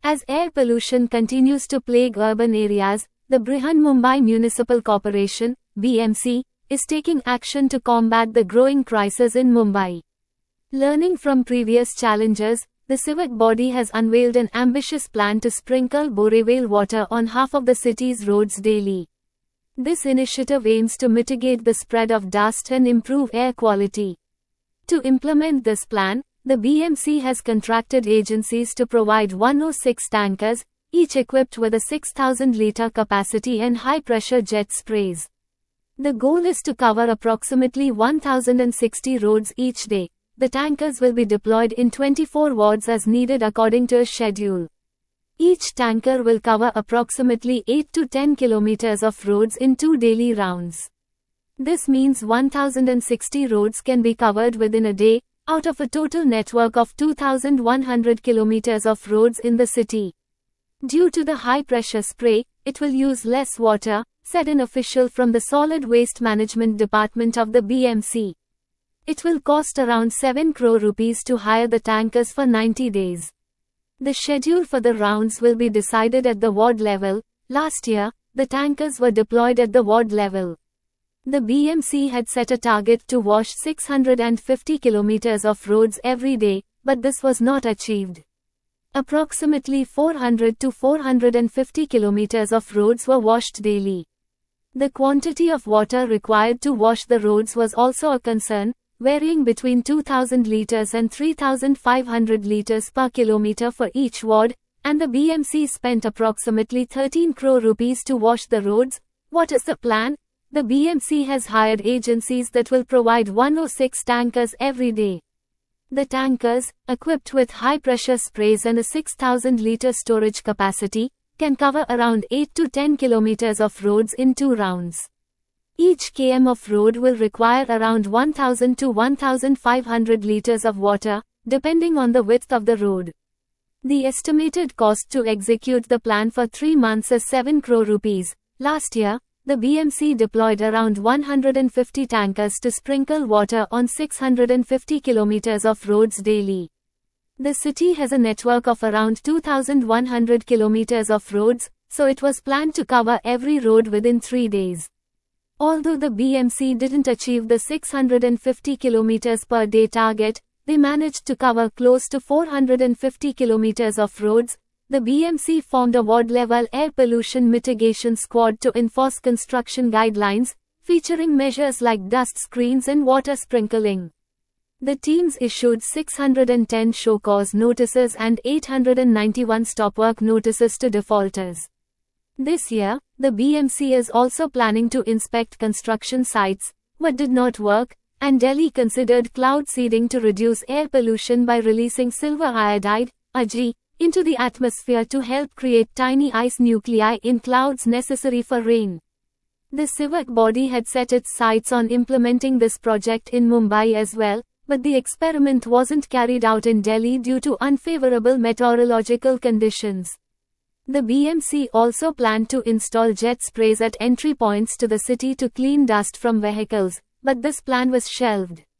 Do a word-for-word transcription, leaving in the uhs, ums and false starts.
As air pollution continues to plague urban areas, the Brihanmumbai Municipal Corporation, B M C, is taking action to combat the growing crisis in Mumbai. Learning from previous challenges, the civic body has unveiled an ambitious plan to sprinkle borewell water on half of the city's roads daily. This initiative aims to mitigate the spread of dust and improve air quality. To implement this plan, the B M C has contracted agencies to provide one hundred six tankers, each equipped with a six thousand litre capacity and high-pressure jet sprays. The goal is to cover approximately one thousand sixty roads each day. The tankers will be deployed in twenty-four wards as needed according to a schedule. Each tanker will cover approximately eight to ten kilometers of roads in two daily rounds. This means one thousand sixty roads can be covered within a day, out of a total network of two thousand one hundred kilometers of roads in the city. Due to the high-pressure spray, it will use less water, said an official from the Solid Waste Management Department of the B M C. It will cost around seven crore rupees to hire the tankers for ninety days. The schedule for the rounds will be decided at the ward level. Last year, the tankers were deployed at the ward level. The B M C had set a target to wash six hundred fifty kilometers of roads every day, but this was not achieved. Approximately four hundred to four hundred fifty kilometers of roads were washed daily. The quantity of water required to wash the roads was also a concern, varying between two thousand litres and three thousand five hundred litres per kilometre for each ward, and the B M C spent approximately thirteen crore rupees to wash the roads. What is the plan? The B M C has hired agencies that will provide one hundred six tankers every day. The tankers, equipped with high-pressure sprays and a six thousand litre storage capacity, can cover around eight to ten kilometers of roads in two rounds. Each kilometer of road will require around one thousand to one thousand five hundred litres of water, depending on the width of the road. The estimated cost to execute the plan for three months is seven crore rupees. Last year, the B M C deployed around one hundred fifty tankers to sprinkle water on six hundred fifty kilometers of roads daily. The city has a network of around two thousand one hundred kilometers of roads, so it was planned to cover every road within three days. Although the B M C didn't achieve the six hundred fifty kilometers per day target, they managed to cover close to four hundred fifty kilometers of roads. The B M C formed a ward-level air pollution mitigation squad to enforce construction guidelines, featuring measures like dust screens and water sprinkling. The teams issued six hundred ten show cause notices and eight hundred ninety-one stop work notices to defaulters. This year, the B M C is also planning to inspect construction sites. What did not work? And Delhi considered cloud seeding to reduce air pollution by releasing silver iodide, A G, into the atmosphere to help create tiny ice nuclei in clouds necessary for rain. The civic body had set its sights on implementing this project in Mumbai as well, but the experiment wasn't carried out in Delhi due to unfavorable meteorological conditions. The B M C also planned to install jet sprays at entry points to the city to clean dust from vehicles, but this plan was shelved.